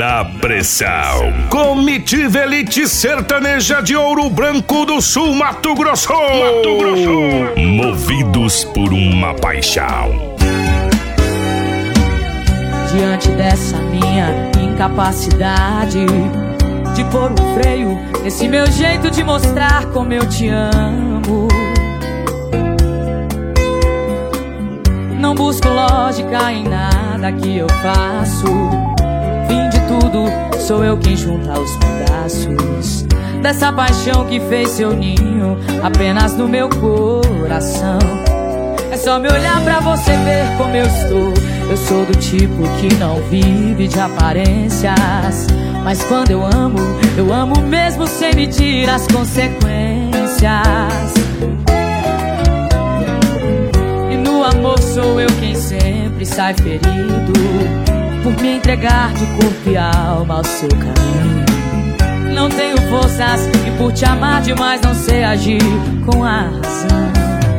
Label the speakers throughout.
Speaker 1: na pressão. Comitiva Elite Sertaneja de Ouro Branco do Sul, Mato Grosso. Movidos por uma paixão.
Speaker 2: Diante dessa minha incapacidade de pôr um freio nesse meu jeito de mostrar como eu te amo, não busco lógica em nada que eu faço. Fim de tudo, sou eu quem junta os pedaços dessa paixão que fez seu ninho apenas no meu coração. É só me olhar pra você ver como eu estou. Eu sou do tipo que não vive de aparências, mas quando eu amo mesmo sem medir as consequências. E no amor sou eu quem sempre sai ferido por me entregar de corpo e alma ao seu caminho. Não tenho forças e por te amar demais não sei agir com a razão.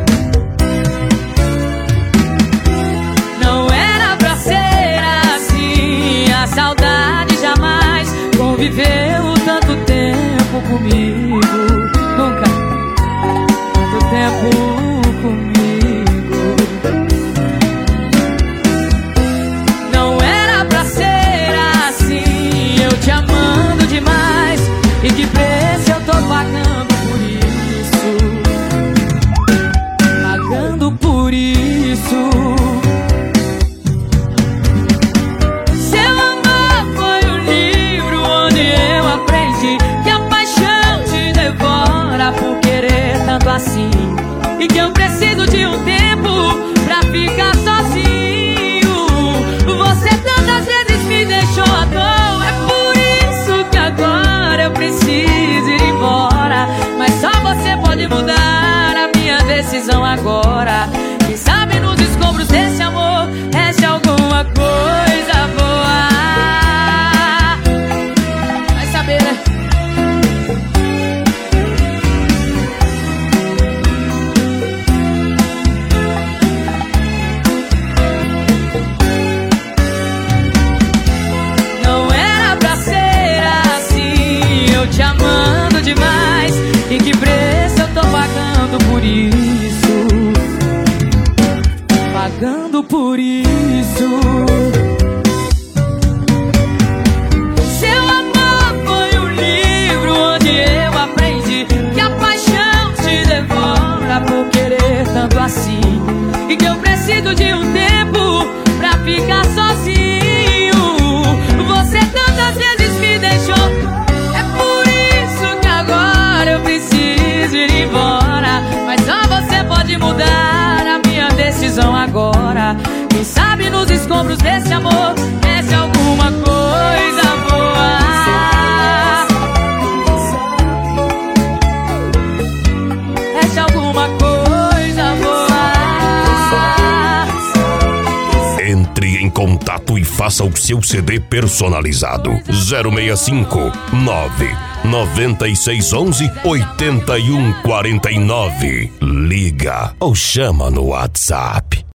Speaker 2: Não era pra ser assim, a saudade jamais conviveu tanto tempo comigo. Nunca tanto tempo comigo. Não era pra ser assim, eu te amando demais. E que preço eu tô pagando por isso? Pagando por isso. Seu amor foi o livro onde eu aprendi que a paixão te devora por querer tanto assim, e que eu preciso de um tempo pra ficar sozinho. Você tantas vezes me deixou à toa, é por isso que agora eu preciso ir embora. Mas só você pode mudar a minha decisão agora. Quem sabe nos escombros desse amor reste alguma coisa boa. Vai saber, né? Não era pra ser assim, eu te amando demais. E que preço eu tô pagando por isso? Pagando por isso. Seu amor foi um livro onde eu aprendi que a paixão te devora por querer tanto assim, e que eu preciso de um tempo pra ficar sozinho. Você tantas vezes me deixou, é por isso que agora eu preciso ir embora. Mas só você pode mudar a minha decisão agora. Quem sabe nos escombros desse amor reste alguma coisa boa. Reste alguma coisa boa.
Speaker 1: Entre em contato e faça o seu CD personalizado. 065 99611 8149. Liga ou chama no WhatsApp.